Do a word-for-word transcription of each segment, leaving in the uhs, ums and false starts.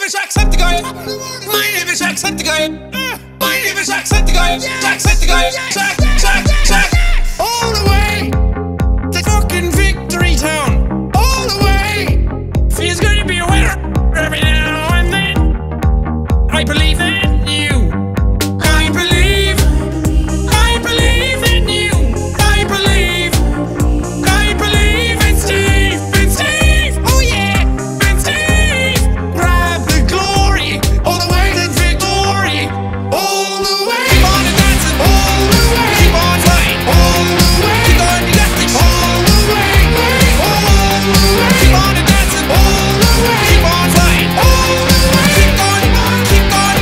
name is Jacksepticeye. My name is Jacksepticeye. My name is Jacksepticeye. Jacksepticeye. Jack, Jack, Jack. All the way to fucking Victory Town. All the way. Feels good to be a winner every now and then. I believe in you. I believe. I believe in you. I believe. I believe in Steve. In Steve. Oh yeah. In Steve. Grab the glory. All the way to victory. All the way. Keep on dancing. All the way. Keep on flying. All the way. Keep on, you got this. All the way. All the way. Keep on dancing. All the way. Keep on flying. All the way. Keep on, keep on.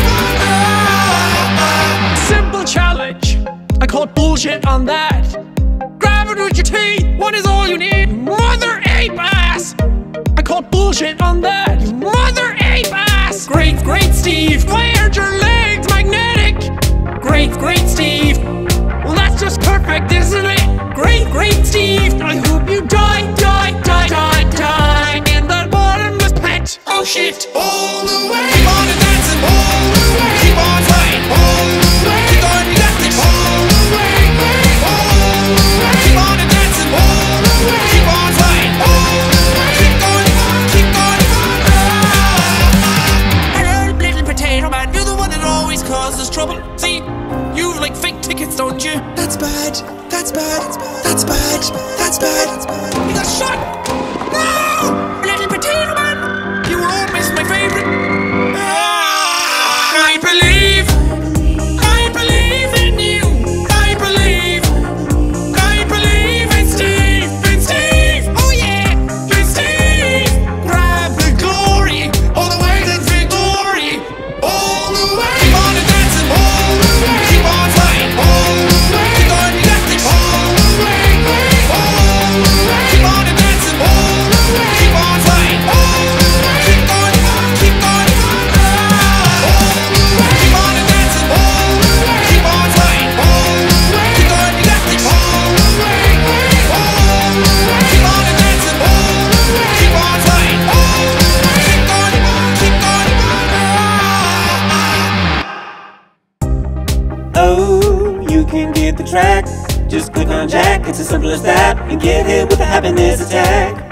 Simple challenge. I caught bullshit on that. Grab it with your teeth. What is all you need? Mother ape ass. I caught bullshit on that. Mother ape ass. Great, great Steve. Why aren't your legs magnetic? Great, great Steve. Well, that's just perfect, isn't it? Great, great Steve. I hope you die, die, die, die, die in that bottomless pit. Oh shit. All the way. Keep on dancing. All the way. Keep on flying. All the way. Keep on, you got this. All the way. All the way. Keep on dancing. All the way. Keep on flying. All the way. Keep going, keep going. Hello, little potato man. You're the one that always causes trouble. See, you like fake tickets, don't you? That's bad. That's bad. That's bad. That's bad. You got shot. No, little potato man. You were always my favorite. Ah, I believe. I believe in you. I believe. I believe in Steve. In Steve. Oh yeah. In Steve. Grab the glory. All the way to victory. All the way. Keep on dancing. All the way. Keep on flying. All the way. Keep on, you got this. All the way. All the way. Keep on dancing. All the way. Keep on flying. All the way. Keep going. Keep going. All the way. Keep on dancing. All the way. Keep on flying. All the way. Keep on, you got this. All the way. All the way. Keep on dancing. All the way. Keep on flying. All the way. Keep going. Keep going. Oh, you can get the track. Just click on Jack, it's as simple as that. And get hit with a happiness attack.